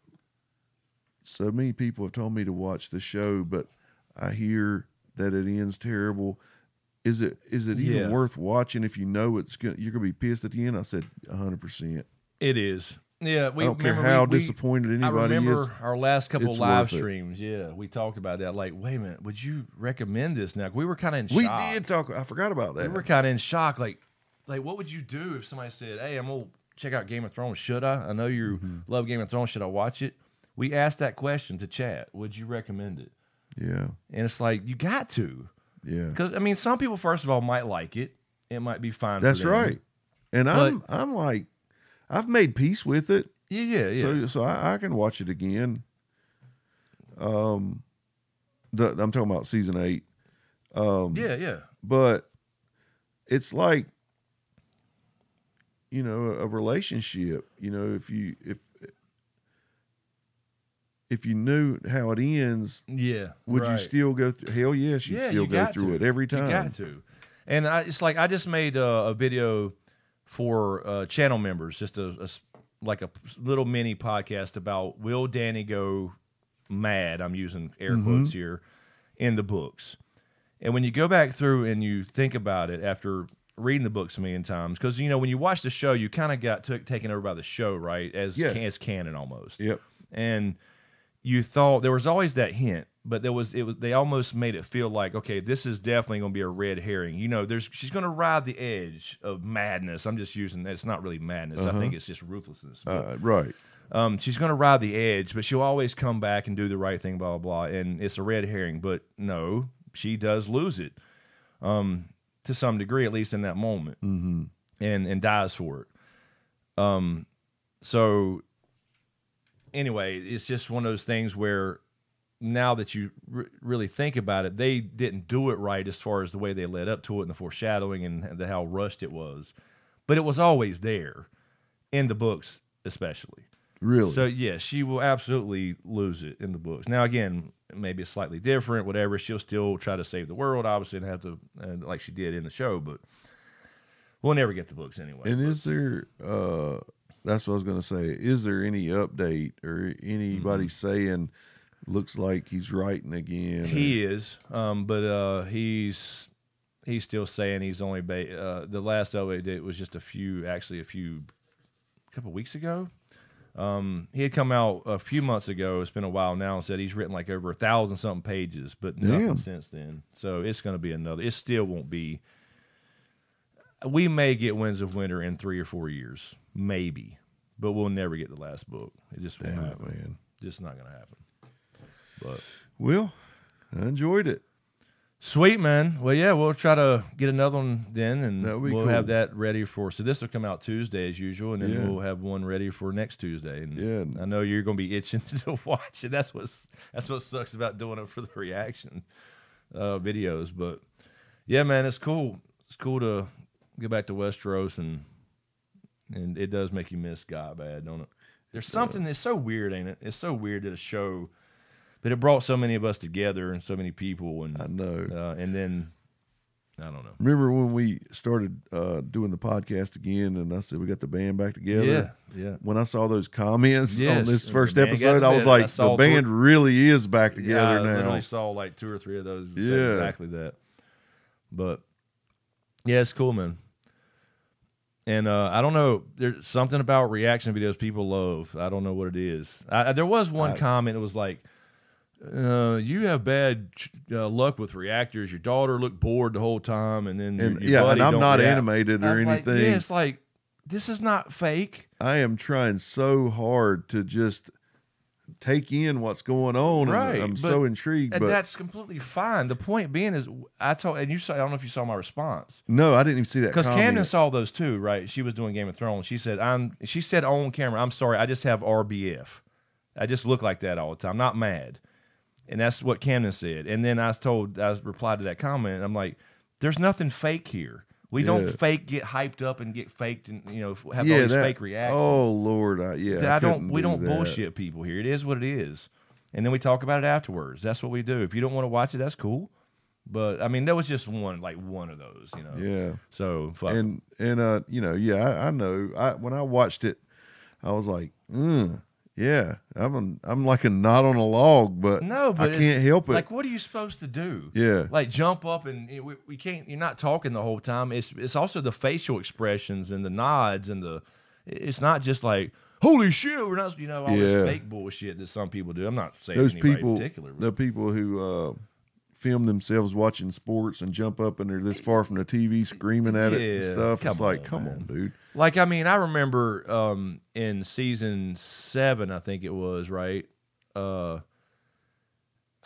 so many people have told me to watch the show, but I hear that it ends terrible. Is it is it even Yeah. worth watching if you know it's gonna, you're gonna be pissed at the end? I said a hundred percent. It is. Yeah, we I don't care remember how we- we- disappointed I anybody remember is, our last couple it's live worth it. streams. Yeah, we talked about that. Like, wait a minute, would you recommend this? Now we were kind of in We shock. did talk. I forgot about that. We were kind of in shock. Like, like what would you do if somebody said, "Hey, I'm gonna check out Game of Thrones. Should I? I know you Mm-hmm. love Game of Thrones. Should I watch it?" We asked that question to chat. Would you recommend it? Yeah. And it's like, you got to. Yeah. Because, I mean, some people, first of all, might like it. It might be fine That's for them. right. And But- I'm I'm like, I've made peace with it. Yeah, yeah, yeah. So so I, I can watch it again. Um, the, I'm talking about season eight. Um, Yeah, yeah. But it's like, you know, a relationship. You know, if you if if you knew how it ends, Yeah, would you right. still go through? Hell yes, you'd Yeah, still you go got through to. it every time. You got to. And I, it's like I just made a, a video for uh, channel members, just a, a s- like a little mini podcast about will Danny go mad? I'm using air Mhm. quotes here in the books. And when you go back through and you think about it after reading the books a million times, because you know when you watch the show, you kind of got took, taken over by the show, right? As Yeah. as canon almost. Yep. And you thought there was always that hint, but there was it was they almost made it feel like, okay, this is definitely going to be a red herring. You know, there's she's going to ride the edge of madness. I'm just using that. It's not really madness. I Uh-huh. think it's just ruthlessness. Uh, right. Um, she's going to ride the edge, but she'll always come back and do the right thing, blah, blah, blah. And it's a red herring. But no, she does lose it um, to some degree, at least in that moment, mm-hmm. and, and dies for it. Um, so anyway, it's just one of those things where now that you r- really think about it, they didn't do it right as far as the way they led up to it and the foreshadowing and the, how rushed it was. But it was always there in the books, especially. Really? So, yeah, she will absolutely lose it in the books. Now, again, maybe it's slightly different, whatever. She'll still try to save the world, obviously, and have to, uh, like she did in the show, but we'll never get the books anyway. And is there, uh, that's what I was going to say, is there any update or anybody saying, looks like he's writing again? He is, um, but uh, he's he's still saying he's only ba- uh, the last update date was just a few, actually a few, a couple weeks ago. Um, he had come out a few months ago. It's been a while now, and said he's written like over a thousand something pages, but nothing Damn. since then. So it's going to be another. It still won't be. We may get Winds of Winter in three or four years, maybe, but we'll never get the last book. It just won't Damn it, happen. man. Just not going to happen. But Well, I enjoyed it. sweet, man. Well, yeah, we'll try to get another one then, and That'd be we'll cool. have that ready for. So this will come out Tuesday as usual, and then Yeah. we'll have one ready for next Tuesday. And Yeah. I know you're going to be itching to watch it. That's what's that's what sucks about doing it for the reaction uh, videos. But yeah, man, it's cool. It's cool to get back to Westeros, and and it does make you miss Guy bad, don't it? There's something that's so weird, ain't it? It's so weird that a show, but it brought so many of us together and so many people, and I know. uh, and then I don't know. Remember when we started uh, doing the podcast again, and I said we got the band back together? Yeah, yeah. When I saw those comments Yes, on this the first band got episode, I was together. I like, saw the band three- really is back Yeah, together I now. literally saw like two or three of those. that said Yeah. exactly that. But yeah, it's cool, man. And uh, I don't know. There's something about reaction videos people love. I don't know what it is. I, I- there was one I- comment. It was like, uh, "You have bad uh, luck with reactors. Your daughter looked bored the whole time, and then And- your, your yeah, buddy and I'm don't not react." animated or I'm like, anything. yeah, it's like this is not fake. I am trying so hard to just take in what's going on. Right, And I'm but- so intrigued. And But that's completely fine. The point being is, I told, and you saw. I don't know if you saw my response. no, I didn't even see that Because comment. Camden saw those too, right? She was doing Game of Thrones. She said, "I'm." She said on camera, "I'm sorry, I just have R B F. I just look like that all the time. I'm not mad." And that's what Camden said. And then I was told, I replied to that comment. And I'm like, "There's nothing fake here. We don't Yeah. fake get hyped up and get faked and you know have yeah, all these that, fake reactions. Oh Lord, I, yeah, I, I don't. couldn't We do don't that. bullshit people here. It is what it is. And then we talk about it afterwards. That's what we do. If you don't want to watch it, that's cool. But I mean, there was just one, like one of those, you know. Yeah. So fuck. And and uh, you know, yeah, I, I know. I when I watched it, I was like, mm, yeah, I'm a, I'm like a knot on a log, but No, but I it's- can't help it. Like, what are you supposed to do? Yeah. like jump up and we, we can't. You're not talking the whole time. It's it's also the facial expressions and the nods and the. It's not just like holy shit. We're not, you know, all Yeah. this fake bullshit that some people do. I'm not saying Those anybody people, in particular. but- the people who uh, film themselves watching sports and jump up and they're this far from the T V screaming at it and Yeah, stuff. It's come like, on, come man. on, dude. Like, I mean, I remember um, in season seven, I think it was, right? Uh,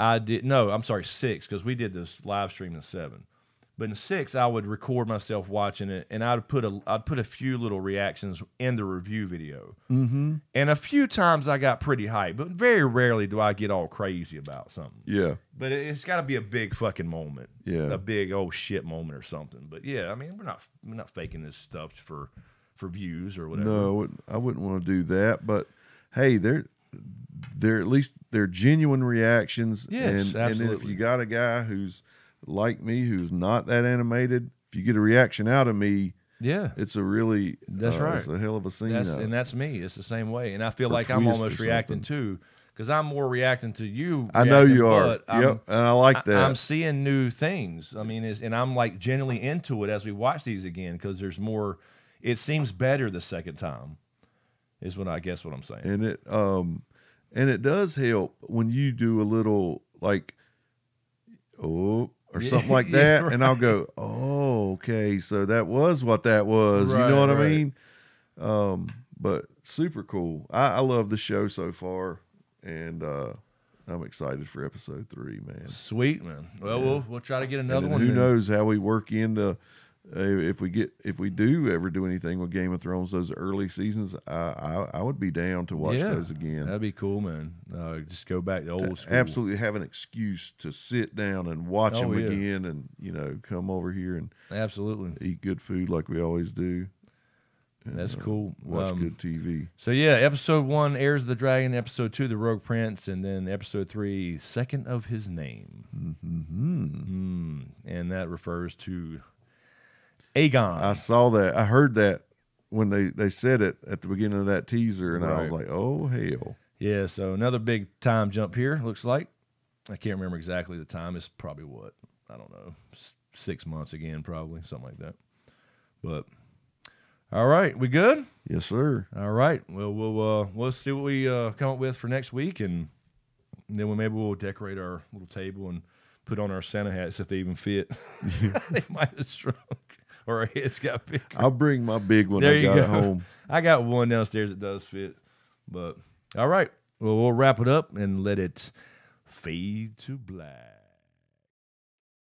I did no, I'm sorry, six because we did this live stream in seven. But in six, I would record myself watching it, and I'd put a I'd put a few little reactions in the review video. Mm-hmm. And a few times I got pretty hyped, but very rarely do I get all crazy about something. Yeah. But it, it's got to be a big fucking moment. Yeah. A big oh shit moment or something. But yeah, I mean, we're not we're not faking this stuff for for views or whatever. No, I wouldn't, I wouldn't want to do that. But hey, they're they're at least they're genuine reactions. Yes, and, and then if absolutely. you got a guy who's like me, who's not that animated, if you get a reaction out of me, yeah, it's a really that's uh, right. It's a hell of a scene. That's, out. and that's me. It's the same way. And I feel Or like I'm twist almost or reacting something. too, because I'm more reacting to you. I know reacting, you are. but I'm- Yep, and I like that. I'm seeing new things. I mean, it's, and I'm like genuinely into it as we watch these again because there's more. It seems better the second time. Is what I guess what I'm saying. And it um and it does help when you do a little like oh or Yeah, something like yeah, that, right. and I'll go, oh, okay, so that was what that was. you Right, know what right. I mean? Um, but super cool. I, I love the show so far, and uh, I'm excited for episode three, man. Sweet, man. Well, Yeah. we'll we'll try to get And another then one. Who then. knows how we work into uh, if we get if we do ever do anything with Game of Thrones, those early seasons. I I, I would be down to watch Yeah, those again. That'd be cool, man. Uh, just go back to old school. Absolutely have an excuse to sit down and watch Oh, them yeah. again, and you know, come over here and Absolutely eat good food like we always do. And, That's uh, cool. Watch Um, good T V. So yeah, episode one, Heirs of the Dragon. Episode two, The Rogue Prince, and then episode three, Second of His Name. Mm-hmm. Mm, and that refers to Aegon. I saw that. I heard that when they, they said it at the beginning of that teaser, and I was Right. like, oh hell. Yeah, so another big time jump here, looks like. I can't remember exactly the time. It's probably what? I don't know. S- Six months again, probably, something like that. But all right, we good? Yes, sir. All right. Well, we'll uh, we'll see what we uh, come up with for next week, and, and then we'll, maybe we'll decorate our little table and put on our Santa hats if they even fit. They might have shrunk, or our heads got bigger. I'll bring my big one There I you got go. at home. I got one downstairs that does fit. But all right. Well, we'll wrap it up and let it fade to black.